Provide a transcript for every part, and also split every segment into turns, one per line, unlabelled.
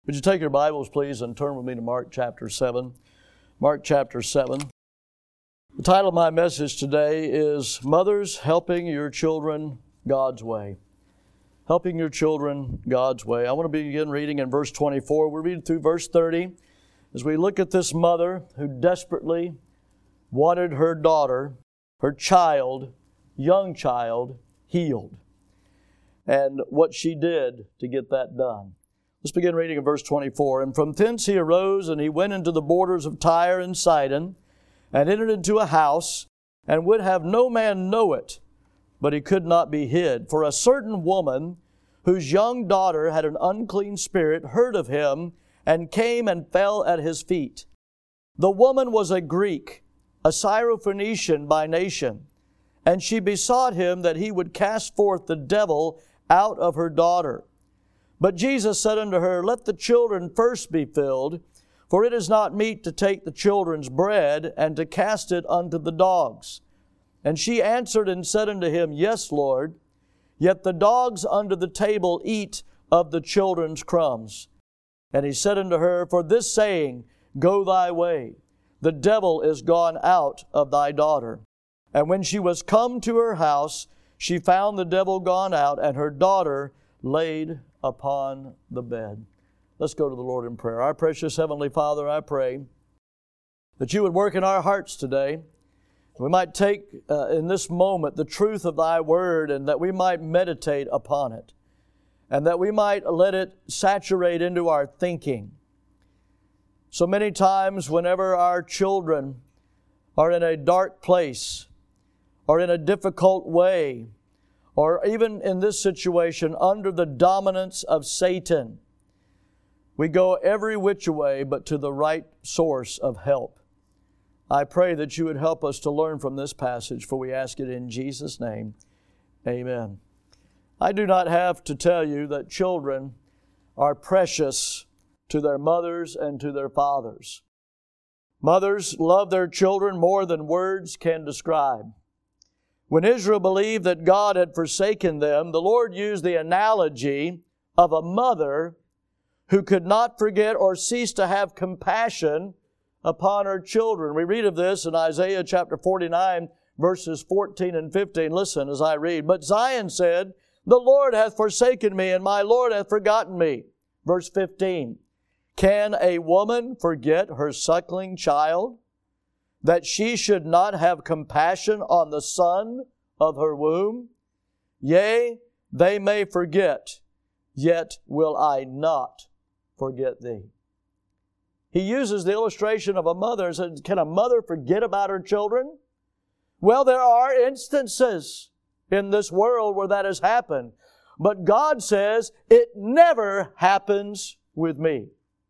Would you take your Bibles, please, and turn with me to Mark chapter 7. Mark chapter 7. The title of my message today is Mothers Helping Your Children God's Way. Helping your children God's way. I want to begin reading in verse 24. We'll read through verse 30 as we look at this mother who desperately wanted her daughter, her child, young child, healed, and what she did to get that done. Let's begin reading in verse 24. And from thence he arose, and he went into the borders of Tyre and Sidon, and entered into a house, and would have no man know it, but he could not be hid. For a certain woman, whose young daughter had an unclean spirit, heard of him, and came and fell at his feet. The woman was a Greek, a Syrophoenician by nation, and she besought him that he would cast forth the devil out of her daughter. But Jesus said unto her, Let the children first be filled, for it is not meet to take the children's bread, and to cast it unto the dogs. And she answered and said unto him, Yes, Lord, yet the dogs under the table eat of the children's crumbs. And he said unto her, For this saying, Go thy way, the devil is gone out of thy daughter. And when she was come to her house, she found the devil gone out, and her daughter laid upon the bed. Let's go to the Lord in prayer. Our precious Heavenly Father, I pray that you would work in our hearts today. We might take in this moment the truth of thy word, and that we might meditate upon it, and that we might let it saturate into our thinking. So many times whenever our children are in a dark place, or in a difficult way, or even in this situation under the dominance of Satan, we go every which way but to the right source of help. I pray that you would help us to learn from this passage, for we ask it in Jesus' name. Amen. I do not have to tell you that children are precious to their mothers and to their fathers. Mothers love their children more than words can describe. When Israel believed that God had forsaken them, the Lord used the analogy of a mother who could not forget or cease to have compassion upon her children. We read of this in Isaiah chapter 49, verses 14 and 15. Listen as I read. But Zion said, The Lord hath forsaken me, and my Lord hath forgotten me. Verse 15. Can a woman forget her suckling child, that she should not have compassion on the son of her womb? Yea, they may forget, yet will I not forget thee. He uses the illustration of a mother and says, can a mother forget about her children? Well, there are instances in this world where that has happened. But God says, it never happens with me.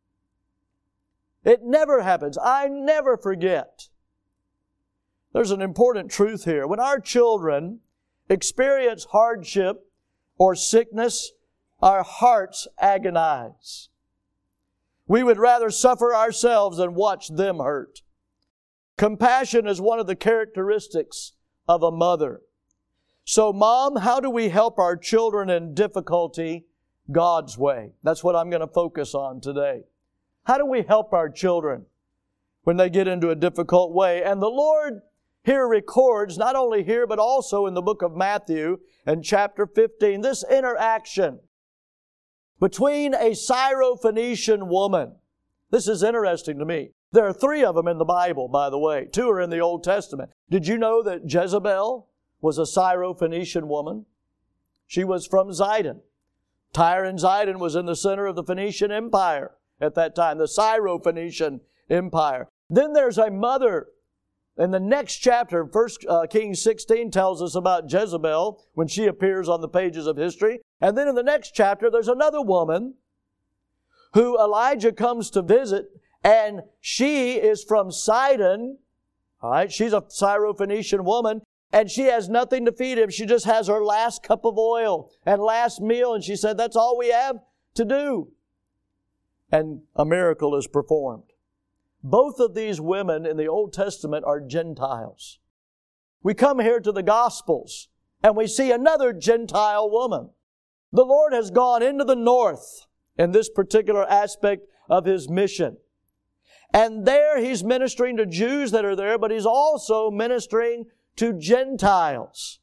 It never happens. I never forget. There's an important truth here. When our children experience hardship or sickness, our hearts agonize. We would rather suffer ourselves than watch them hurt. Compassion is one of the characteristics of a mother. So, Mom, how do we help our children in difficulty God's way? That's what I'm going to focus on today. How do we help our children when they get into a difficult way? And the Lord here records, not only here, but also in the book of Matthew and chapter 15, this interaction between a Syrophoenician woman. This is interesting to me. There are 3 of them in the Bible, by the way. 2 are in the Old Testament. Did you know that Jezebel was a Syrophoenician woman? She was from Zidon. Tyre and Zidon was in the center of the Phoenician Empire at that time, the Syrophoenician Empire. Then there's a mother. In the next chapter, 1 Kings 16 tells us about Jezebel when she appears on the pages of history. And then in the next chapter, there's another woman who Elijah comes to visit, and she is from Sidon. All right, she's a Syrophoenician woman, and she has nothing to feed him. She just has her last cup of oil and last meal, and she said, that's all we have to do. And a miracle is performed. Both of these women in the Old Testament are Gentiles. We come here to the Gospels and we see another Gentile woman. The Lord has gone into the north in this particular aspect of His mission. And there He's ministering to Jews that are there, but He's also ministering to Gentiles.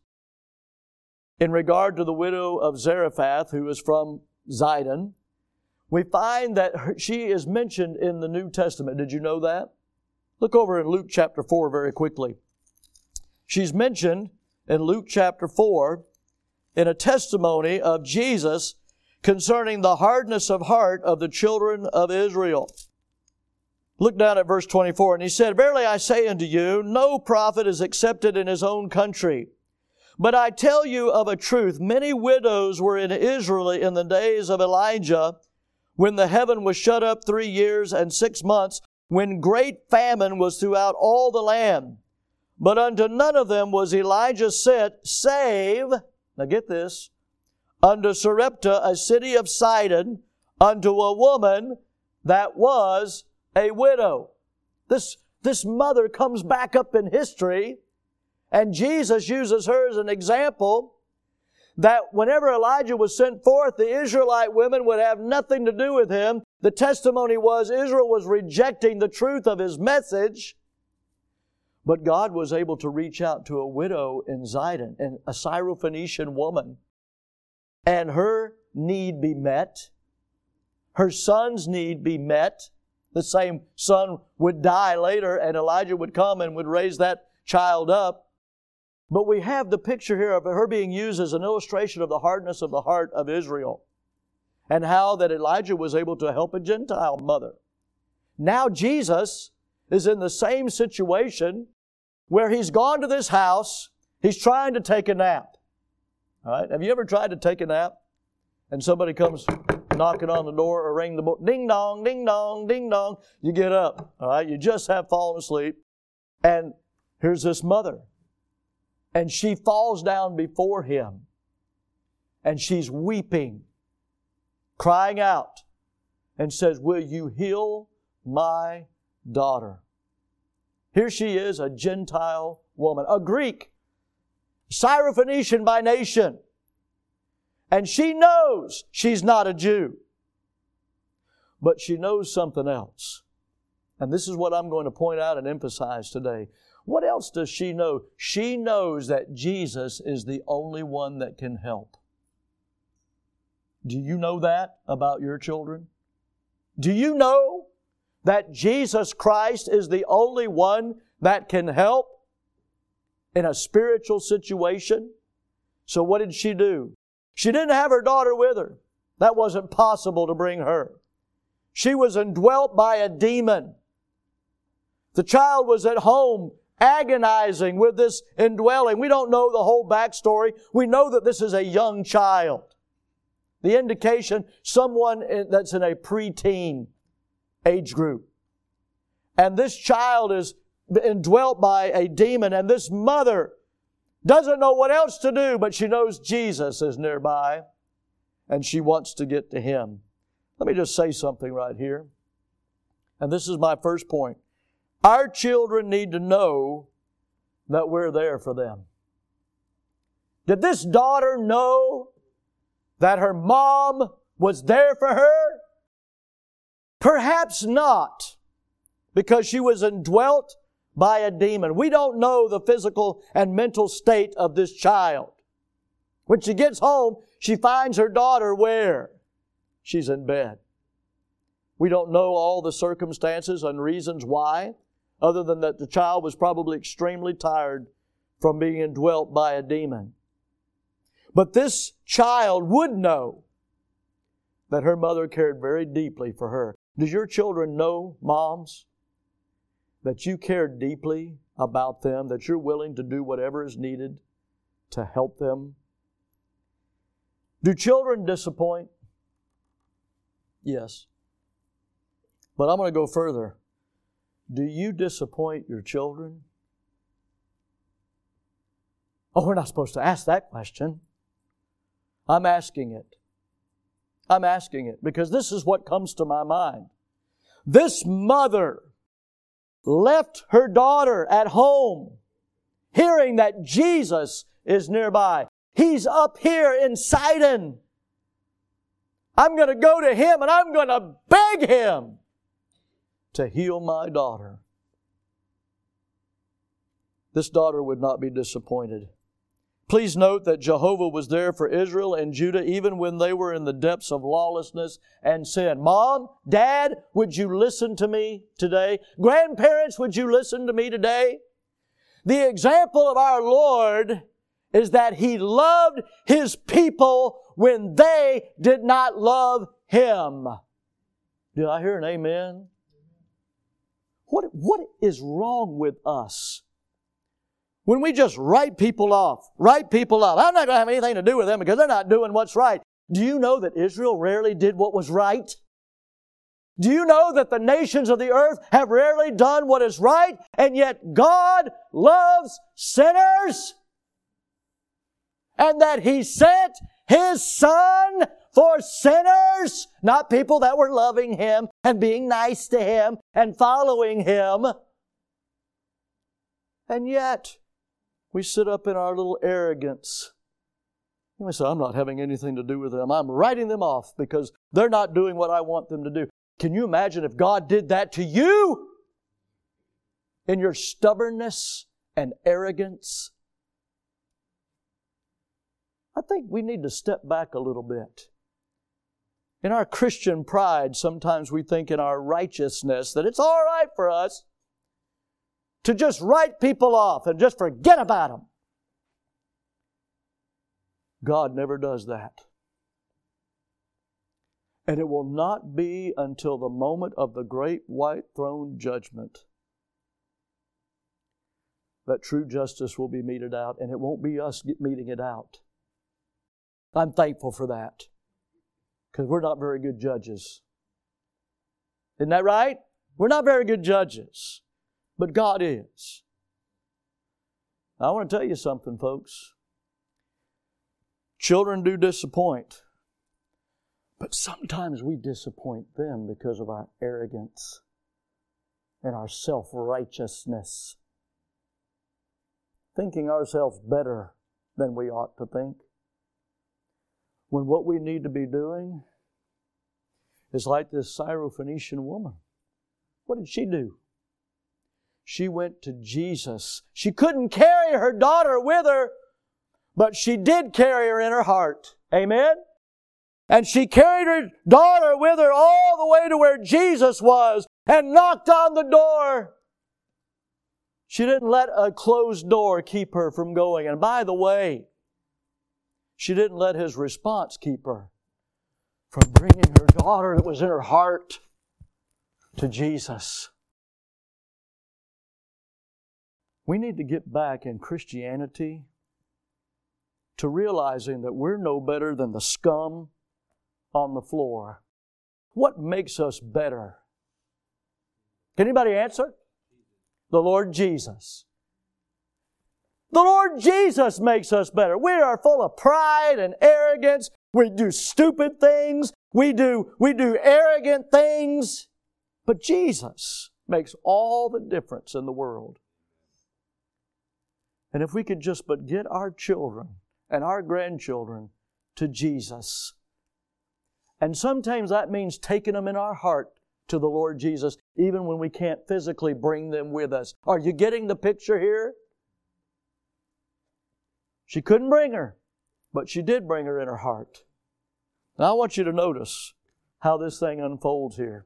In regard to the widow of Zarephath, who is from Zidon, we find that she is mentioned in the New Testament. Did you know that? Look over in Luke chapter 4 very quickly. She's mentioned in Luke chapter 4 in a testimony of Jesus concerning the hardness of heart of the children of Israel. Look down at verse 24. And He said, Verily I say unto you, no prophet is accepted in his own country. But I tell you of a truth, many widows were in Israel in the days of Elijah, when the heaven was shut up 3 years and 6 months, when great famine was throughout all the land. But unto none of them was Elijah sent, save, now get this, unto Sarepta, a city of Sidon, unto a woman that was a widow. This mother comes back up in history, and Jesus uses her as an example that whenever Elijah was sent forth, the Israelite women would have nothing to do with him. The testimony was Israel was rejecting the truth of His message, but God was able to reach out to a widow in Zidon, and a Syrophoenician woman, and her need be met, her son's need be met. The same son would die later, and Elijah would come and would raise that child up. But we have the picture here of her being used as an illustration of the hardness of the heart of Israel, and how that Elijah was able to help a Gentile mother. Now Jesus is in the same situation where He's gone to this house. He's trying to take a nap. All right? Have you ever tried to take a nap and somebody comes knocking on the door or ring the bell? Ding dong, ding dong, ding dong. You get up. All right? You just have fallen asleep. And here's this mother. And she falls down before Him. And she's weeping, crying out, and says, Will you heal my daughter? Here she is, a Gentile woman, a Greek, Syrophoenician by nation. And she knows she's not a Jew. But she knows something else. And this is what I'm going to point out and emphasize today. What else does she know? She knows that Jesus is the only one that can help. Do you know that about your children? Do you know that Jesus Christ is the only one that can help in a spiritual situation? So what did she do? She didn't have her daughter with her. That wasn't possible to bring her. She was indwelt by a demon. The child was at home agonizing with this indwelling. We don't know the whole backstory. We know that this is a young child. The indication, someone that's in a preteen age group. And this child is indwelt by a demon, and this mother doesn't know what else to do, but she knows Jesus is nearby, and she wants to get to Him. Let me just say something right here. And this is my first point. Our children need to know that we're there for them. Did this daughter know that her mom was there for her? Perhaps not, because she was indwelt by a demon. We don't know the physical and mental state of this child. When she gets home, she finds her daughter where? She's in bed. We don't know all the circumstances and reasons why, other than that the child was probably extremely tired from being indwelt by a demon. But this child would know that her mother cared very deeply for her. Does your children know, moms, that you care deeply about them, that you're willing to do whatever is needed to help them? Do children disappoint? Yes. But I'm going to go further. Do you disappoint your children? Oh, we're not supposed to ask that question. I'm asking it. I'm asking it because this is what comes to my mind. This mother left her daughter at home, hearing that Jesus is nearby. He's up here in Sidon. I'm going to go to Him and I'm going to beg Him to heal my daughter. This daughter would not be disappointed. Please note that Jehovah was there for Israel and Judah even when they were in the depths of lawlessness and sin. Mom, Dad, would you listen to me today? Grandparents, would you listen to me today? The example of our Lord is that He loved His people when they did not love Him. Did I hear an amen? What is wrong with us? When we just write people off. I'm not going to have anything to do with them because they're not doing what's right. Do you know that Israel rarely did what was right? Do you know that the nations of the earth have rarely done what is right, and yet God loves sinners? And that He sent His Son for sinners, not people that were loving Him and being nice to Him and following Him. And yet, we sit up in our little arrogance. And we say, I'm not having anything to do with them. I'm writing them off because they're not doing what I want them to do. Can you imagine if God did that to you? In your stubbornness and arrogance? I think we need to step back a little bit. In our Christian pride, sometimes we think in our righteousness that it's all right for us to just write people off and just forget about them. God never does that. And it will not be until the moment of the great white throne judgment that true justice will be meted out, and it won't be us meting it out. I'm thankful for that, because we're not very good judges. Isn't that right? We're not very good judges, but God is. I want to tell you something, folks. Children do disappoint, but sometimes we disappoint them because of our arrogance and our self-righteousness, thinking ourselves better than we ought to think. When what we need to be doing is like this Syrophoenician woman. What did she do? She went to Jesus. She couldn't carry her daughter with her, but she did carry her in her heart. Amen? And she carried her daughter with her all the way to where Jesus was and knocked on the door. She didn't let a closed door keep her from going. And by the way, she didn't let His response keep her from bringing her daughter that was in her heart to Jesus. We need to get back in Christianity to realizing that we're no better than the scum on the floor. What makes us better? Can anybody answer? The Lord Jesus. The Lord Jesus makes us better. We are full of pride and arrogance. We do stupid things. We do arrogant things. But Jesus makes all the difference in the world. And if we could just but get our children and our grandchildren to Jesus. And sometimes that means taking them in our heart to the Lord Jesus, even when we can't physically bring them with us. Are you getting the picture here? She couldn't bring her, but she did bring her in her heart. Now I want you to notice how this thing unfolds here.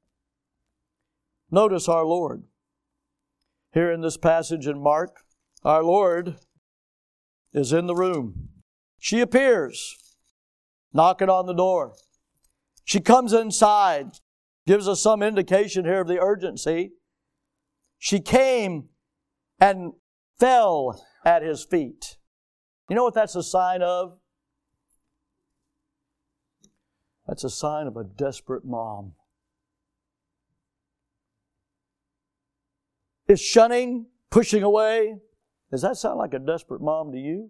Notice our Lord. Here in this passage in Mark, our Lord is in the room. She appears, knocking on the door. She comes inside, gives us some indication here of the urgency. She came and fell at His feet. You know what that's a sign of? That's a sign of a desperate mom. Is shunning, pushing away? Does that sound like a desperate mom to you?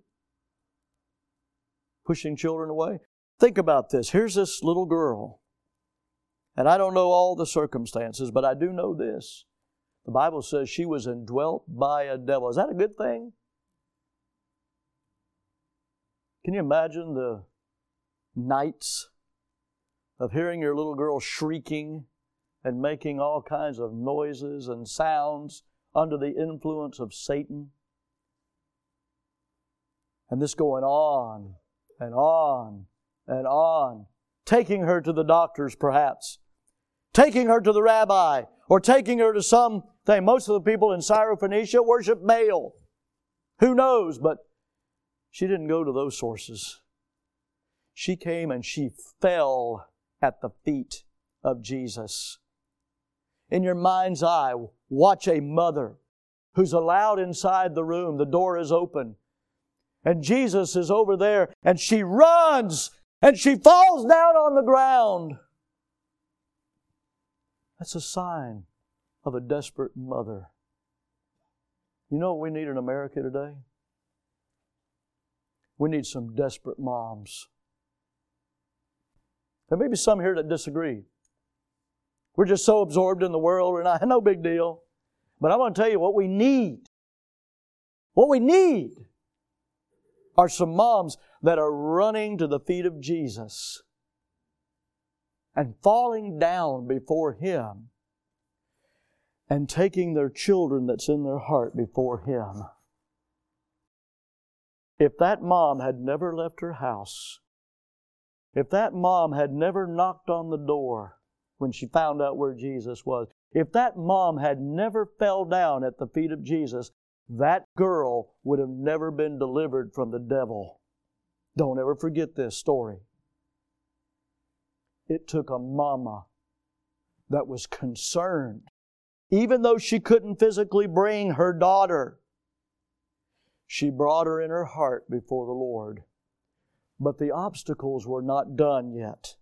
Pushing children away? Think about this. Here's this little girl. And I don't know all the circumstances, but I do know this. The Bible says she was indwelt by a devil. Is that a good thing? Can you imagine the nights of hearing your little girl shrieking and making all kinds of noises and sounds under the influence of Satan. And this going on and on and on. Taking her to the doctors perhaps. Taking her to the rabbi. Or taking her to something. Most of the people in Syrophoenicia worship Baal. Who knows? But she didn't go to those sources. She came and she fell at the feet of Jesus. In your mind's eye, watch a mother who's allowed inside the room. The door is open. And Jesus is over there, and she runs, and she falls down on the ground. That's a sign of a desperate mother. You know what we need in America today? We need some desperate moms. There may be some here that disagree. We're just so absorbed in the world, we're not, no big deal. But I want to tell you what we need. What we need are some moms that are running to the feet of Jesus and falling down before Him and taking their children that's in their heart before Him. If that mom had never left her house, if that mom had never knocked on the door when she found out where Jesus was, if that mom had never fell down at the feet of Jesus, that girl would have never been delivered from the devil. Don't ever forget this story. It took a mama that was concerned. Even though she couldn't physically bring her daughter, she brought her in her heart before the Lord. But the obstacles were not done yet.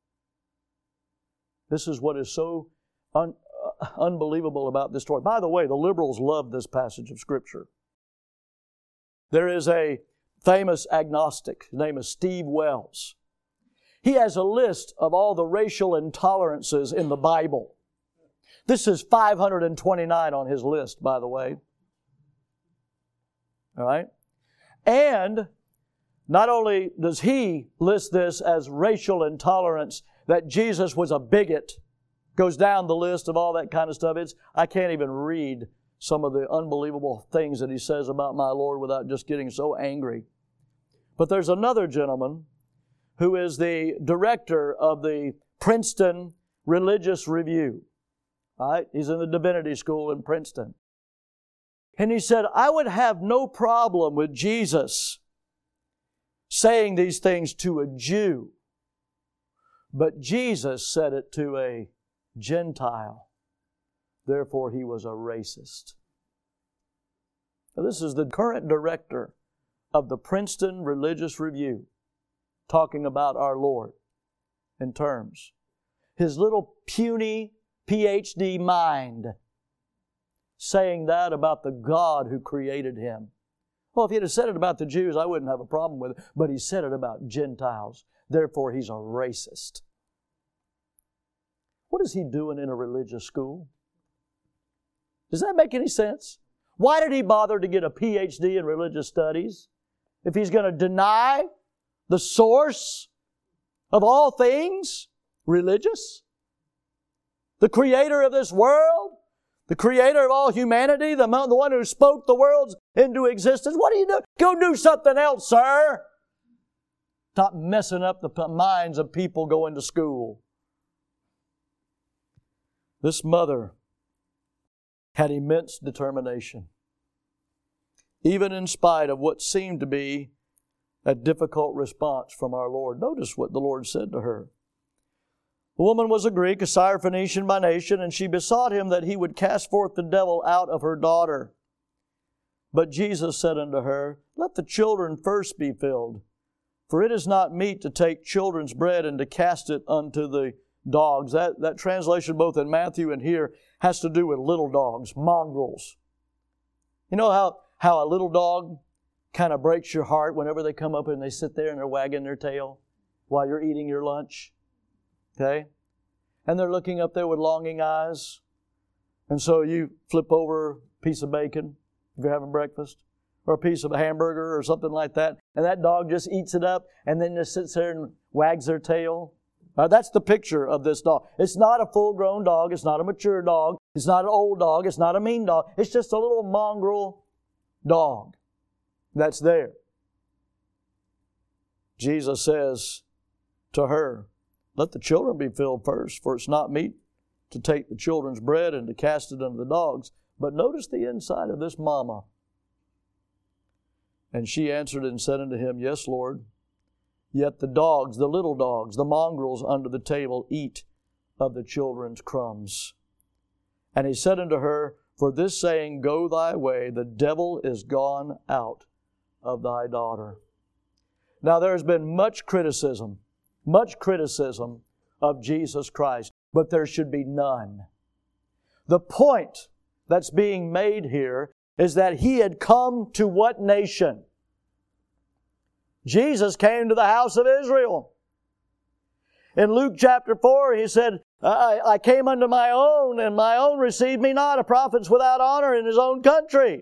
This is what is so unbelievable about this story. By the way, the liberals love this passage of Scripture. There is a famous agnostic. His name is Steve Wells. He has a list of all the racial intolerances in the Bible. This is 529 on his list, by the way. All right? And not only does he list this as racial intolerance, that Jesus was a bigot, goes down the list of all that kind of stuff. I can't even read some of the unbelievable things that he says about my Lord without just getting so angry. But there's another gentleman who is the director of the Princeton Religious Review. Right? He's in the divinity school in Princeton. And he said, I would have no problem with Jesus saying these things to a Jew, but Jesus said it to a Gentile. Therefore, he was a racist. Now, this is the current director of the Princeton Religious Review talking about our Lord in terms. His little puny PhD mind saying that about the God who created him. Well, if he'd have said it about the Jews, I wouldn't have a problem with it. But he said it about Gentiles. Therefore, he's a racist. What is he doing in a religious school? Does that make any sense? Why did he bother to get a PhD in religious studies if he's going to deny the source of all things religious? The creator of this world? The creator of all humanity? The one who spoke the worlds into existence? What do you do? Go do something else, sir. Stop messing up the minds of people going to school. This mother had immense determination, even in spite of what seemed to be a difficult response from our Lord. Notice what the Lord said to her. The woman was a Greek, a Syrophoenician by nation, and she besought him that he would cast forth the devil out of her daughter. But Jesus said unto her, Let the children first be filled, for it is not meet to take children's bread and to cast it unto the dogs. That translation both in Matthew and here has to do with little dogs, mongrels. You know how a little dog kind of breaks your heart whenever they come up and they sit there and they're wagging their tail while you're eating your lunch? Okay? And they're looking up there with longing eyes. And so you flip over a piece of bacon if you're having breakfast, or a piece of a hamburger or something like that, and that dog just eats it up and then just sits there and wags their tail. That's the picture of this dog. It's not a full-grown dog. It's not a mature dog. It's not an old dog. It's not a mean dog. It's just a little mongrel dog that's there. Jesus says to her, let the children be filled first, for it's not meet to take the children's bread and to cast it unto the dogs. But notice the inside of this mama. And she answered and said unto him, Yes, Lord. Yet the dogs, the little dogs, the mongrels under the table eat of the children's crumbs. And he said unto her, For this saying, Go thy way, the devil is gone out of thy daughter. Now there has been much criticism of Jesus Christ, but there should be none. The point that's being made here is that He had come to what nation? Jesus came to the house of Israel. In Luke chapter 4, He said, I came unto my own, and my own received me not, a prophet's without honor in his own country.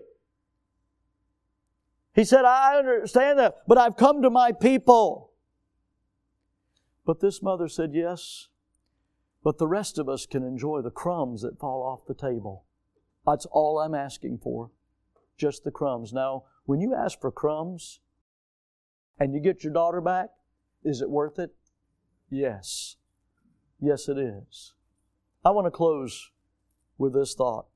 He said, I understand that, but I've come to my people. But this mother said, yes, but the rest of us can enjoy the crumbs that fall off the table. That's all I'm asking for, just the crumbs. Now, when you ask for crumbs and you get your daughter back, is it worth it? Yes. Yes, it is. I want to close with this thought.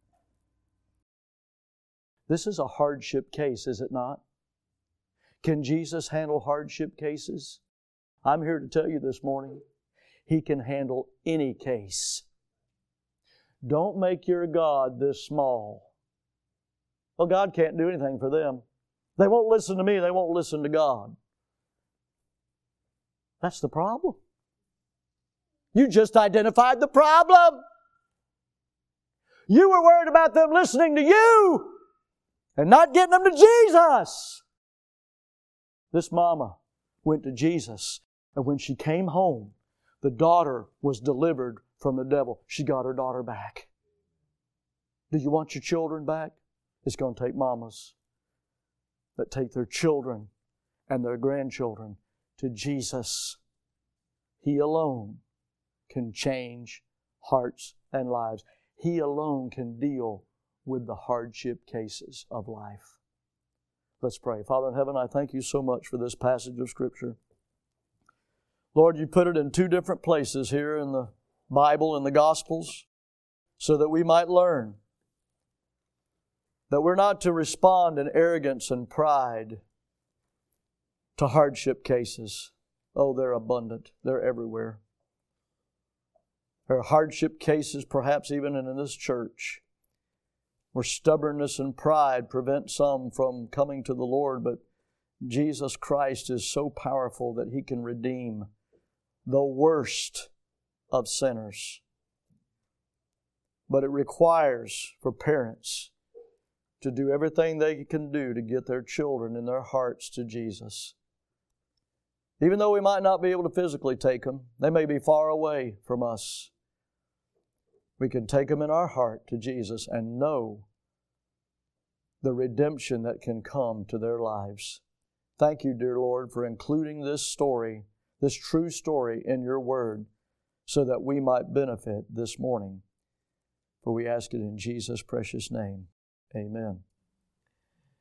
This is a hardship case, is it not? Can Jesus handle hardship cases? I'm here to tell you this morning, He can handle any case. Don't make your God this small. Well, God can't do anything for them. They won't listen to me. They won't listen to God. That's the problem. You just identified the problem. You were worried about them listening to you and not getting them to Jesus. This mama went to Jesus, and when she came home, the daughter was delivered from the devil. She got her daughter back. Do you want your children back? It's going to take mamas that take their children and their grandchildren to Jesus. He alone can change hearts and lives. He alone can deal with the hardship cases of life. Let's pray. Father in heaven, I thank You so much for this passage of Scripture. Lord, You put it in two different places here in the Bible and the Gospels so that we might learn that we're not to respond in arrogance and pride to hardship cases. Oh, they're abundant. They're everywhere. There are hardship cases, perhaps even in this church, where stubbornness and pride prevent some from coming to the Lord, but Jesus Christ is so powerful that He can redeem the worst of sinners. But it requires for parents to do everything they can do to get their children and their hearts to Jesus. Even though we might not be able to physically take them, they may be far away from us. We can take them in our heart to Jesus and know the redemption that can come to their lives. Thank You, dear Lord, for including this story, this true story in Your Word, so that we might benefit this morning. For we ask it in Jesus' precious name. Amen.